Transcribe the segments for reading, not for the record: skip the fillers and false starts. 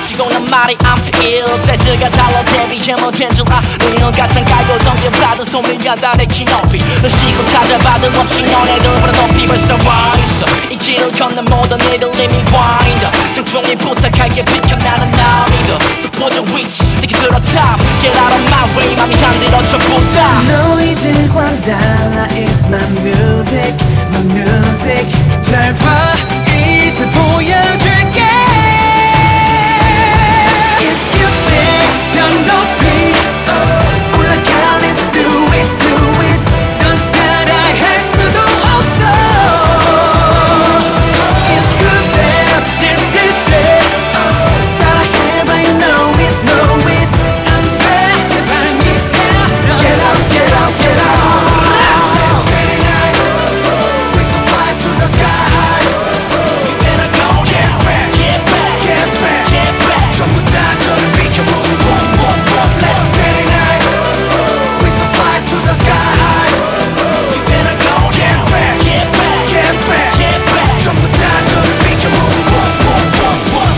마시고 난 말이 I'm ill 세스가 달라 데뷔해 못된 줄 아는 가장 깔고 덤벼받은 소밀려다 내 키높이 넌 쉬고 찾아봐도 없지 너네들보다 높이 벌써 와 있어 이 길을 걷는 모든 이들 이미 와인다 정중히 부탁할게 비켜나는 나 믿어 또 보정 위치 되게 들어 top Get out of my way 맘이 흔들어져 보다 너희들과 달라 It's my music, my music 잘 봐 이제 보여줄게 Excuse me, 더 높이 올라가 Let's do it, do it 넌 따라할 수도 없어 Exclusive, this is it 따라해봐 you know it, know it 안 돼, 내 발 밑에서 Get out, get out, get out Let's get it night We so fly to the sky You better go get back, get back, get back, get back 전부 다 저를 비켜 boom, boom, boom, boom Let's get it night We so fly to the sky You better go get back, get back, get back, get back 전부 다 저를 비켜 boom, boom, boom, boom, boom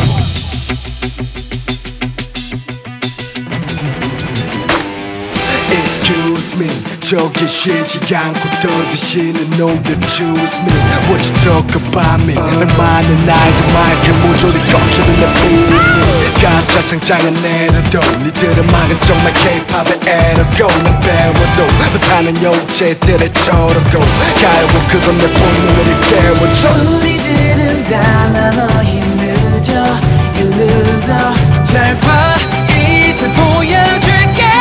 Excuse me 저기 쉬지 않고 떠드시는 놈들 Choose me What you talk about me 날 많은 아이들 마이크 모조리 꺾여는 내 부분이 가짜 상장은 내려도 니들은 막은 정말 K-POP의 에러고 난 배워도 못하는 영체들의 저러고 가요고 그건 내 본능을 깨워줘 우리들은 달라 너희 늦어 You loser 잘 봐 이제 보여줄게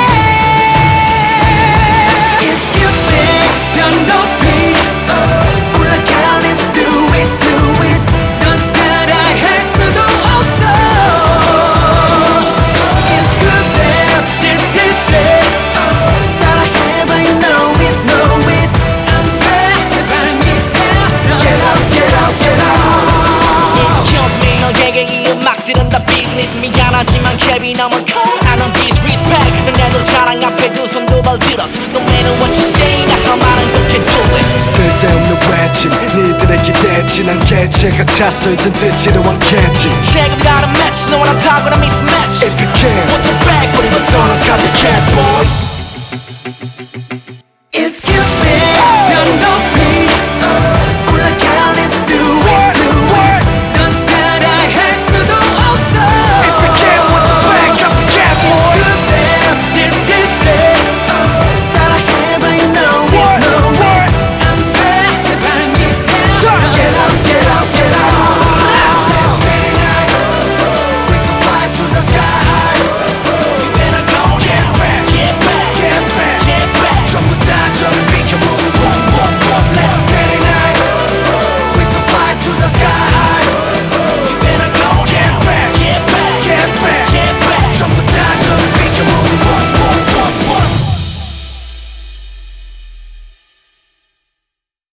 Excuse me 더 높이 올라가 Let's do it, do it 넌 따라할 수도 없어 Exclusive This is it 따라해봐 You know it, know it 안 돼 내 발 밑에서 Get out, get out, get out Excuse me 너에게 이 음악들은 다 비즈니스 미안하지만 캡이 너무 커 I don't disrespect 너네들 자랑 앞에 두 손 두 발 들었어 No matter what you say 나 말은 그렇게 do it 쓸데없는 외침 니들의 기대치 난 개체가 찼어 이젠 듣지도 않겠지 책임 다른 매치 너와 나 타고난 mismatch If you can What's your back 우리 더